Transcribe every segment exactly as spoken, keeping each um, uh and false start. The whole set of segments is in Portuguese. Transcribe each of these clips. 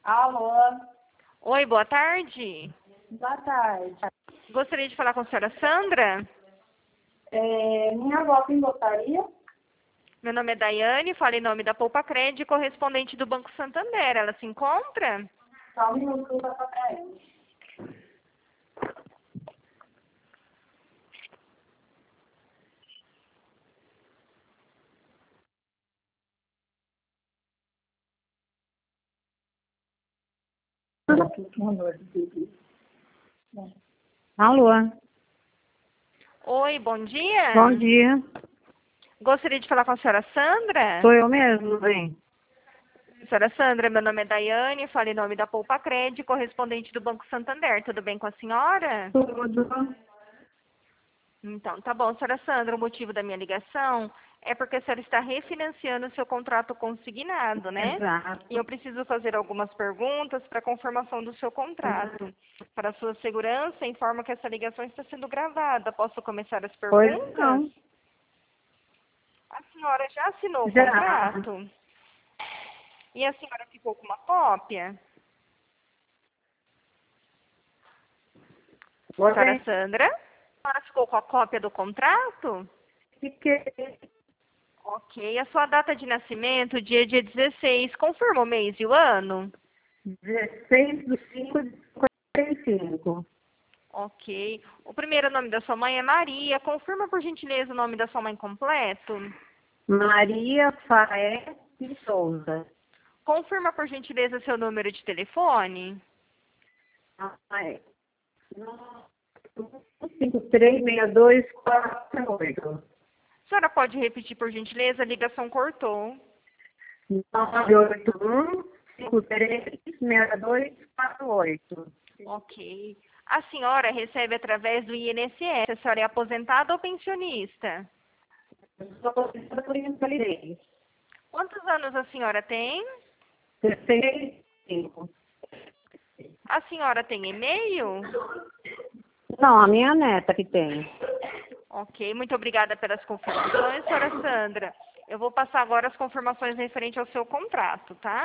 Alô, Oi, boa tarde. boa tarde. Gostaria de falar com a senhora Sandra. É, minha avó tem gostaria? Meu nome é Daiane, falo em nome da Poupa Cred, correspondente do Banco Santander. Ela se encontra? Só um minuto que eu vou passar pra ela. Alô, Oi, bom dia. bom dia. Gostaria de falar com a senhora Sandra. Sou eu mesmo, bem. Senhora Sandra, meu nome é Daiane, falo em nome da Poupa Cred, correspondente do Banco Santander. Tudo bem com a senhora? Tudo. Então, tá bom. Senhora Sandra, o motivo da minha ligação é porque a senhora está refinanciando o seu contrato consignado, né? E eu Exato. preciso fazer algumas perguntas para confirmação do seu contrato. Para sua segurança, informo que essa ligação está sendo gravada. Posso começar as Pois perguntas? não. A senhora já assinou o Já. contrato? E a senhora ficou com uma cópia? Senhora Oi. Sandra, a senhora ficou com a cópia do contrato? Fiquei Ok. A sua data de nascimento, dia dia dezesseis, confirma o mês e o ano? dezesseis de cinco de cinquenta e cinco. Ok. O primeiro nome da sua mãe é Maria. Confirma, por gentileza, o nome da sua mãe completo. Maria Faé de Souza. Confirma, por gentileza, seu número de telefone. Ah, é. cinco três seis dois quatro oito. A senhora pode repetir, por gentileza? A ligação cortou. nove oito um cinco três seis dois quatro oito. Ok. A senhora recebe através do I N S S. A senhora é aposentada ou pensionista? Estou aposentada por invalidez. Quantos anos a senhora tem? sessenta e cinco. A senhora tem e-mail? Não, a minha neta que tem. Ok, muito obrigada pelas confirmações, senhora Sandra. Eu vou passar agora as confirmações referente ao seu contrato, tá?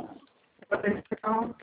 Então,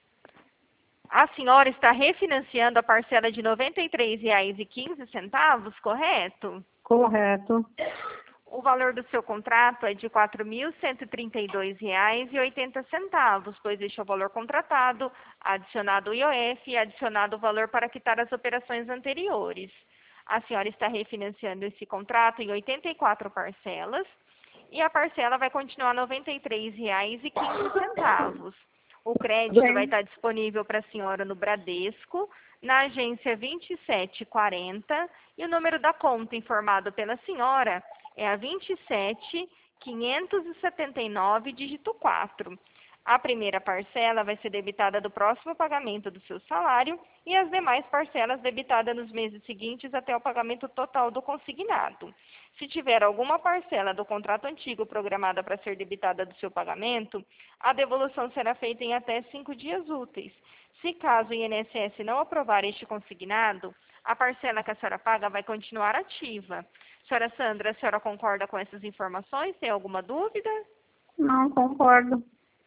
A senhora está refinanciando a parcela de noventa e três reais e quinze centavos, correto? correto. O valor do seu contrato é de quatro mil cento e trinta e dois reais e oitenta centavos, pois este é o valor contratado, adicionado o I O F e adicionado o valor para quitar as operações anteriores. A senhora está refinanciando esse contrato em oitenta e quatro parcelas e a parcela vai continuar R$ noventa e três reais e quinze centavos. O crédito vai Bem, estar disponível para a senhora no Bradesco, na agência vinte e sete quarenta, e o número da conta informado pela senhora é a vinte e sete quinhentos e setenta e nove, dígito quatro. A primeira parcela vai ser debitada do próximo pagamento do seu salário e as demais parcelas debitadas nos meses seguintes até o pagamento total do consignado. Se tiver alguma parcela do contrato antigo programada para ser debitada do seu pagamento, a devolução será feita em até cinco dias úteis. Se caso o I N S S não aprovar este consignado, a parcela que a senhora paga vai continuar ativa. Senhora Sandra, a senhora concorda com essas informações? Tem alguma dúvida? não concordo.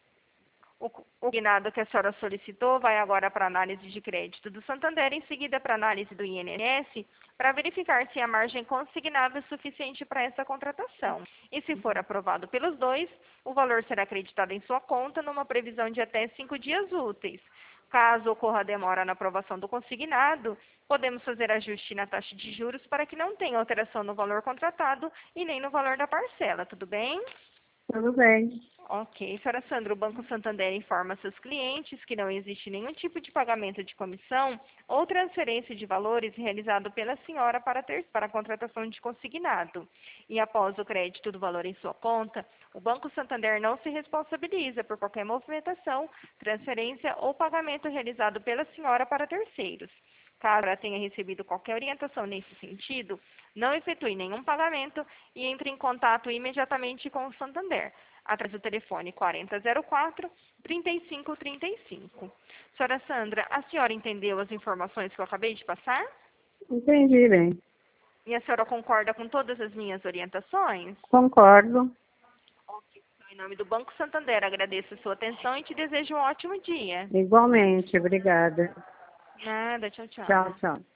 O consignado que a senhora solicitou vai agora para análise de crédito do Santander, em seguida para análise do I N S S, para verificar se a margem consignada é suficiente para essa contratação. E se for aprovado pelos dois, o valor será acreditado em sua conta numa previsão de até cinco dias úteis. Caso ocorra demora na aprovação do consignado, podemos fazer ajuste na taxa de juros para que não tenha alteração no valor contratado e nem no valor da parcela, tudo bem? Tudo bem. Ok. Senhora Sandra, o Banco Santander informa seus clientes que não existe nenhum tipo de pagamento de comissão ou transferência de valores realizado pela senhora para, ter, para a contratação de consignado. E após o crédito do valor em sua conta, o Banco Santander não se responsabiliza por qualquer movimentação, transferência ou pagamento realizado pela senhora para terceiros. Caso ela tenha recebido qualquer orientação nesse sentido, não efetue nenhum pagamento e entre em contato imediatamente com o Santander, através do telefone quarenta zero quatro, trinta e cinco trinta e cinco. Senhora Sandra, a senhora entendeu as informações que eu acabei de passar? Entendi bem. E a senhora concorda com todas as minhas orientações? Concordo. Ok, então Em nome do Banco Santander, agradeço a sua atenção e te desejo um ótimo dia. Igualmente, obrigada. Nada, tchau, tchau. Tchau, tchau.